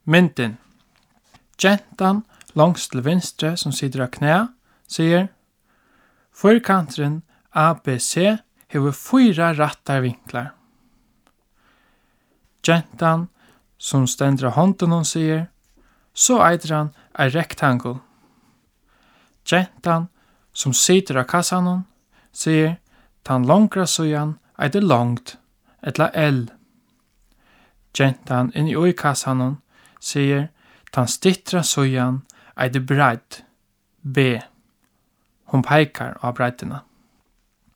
Myndin. Gentan långs til venstre som sitter av knæ, sier Fyrkantren ABC hever 4 rattar vinklar. Gentan som stender av hånden hon sier, så eider han en rektangel. Gentan som sitter av kassan hon sier, tan långra sujan eider långt, etla L. Gentan inni ui kassan hon sier, tan stittra sujan eider bredd, B. Hon peikar av breddina.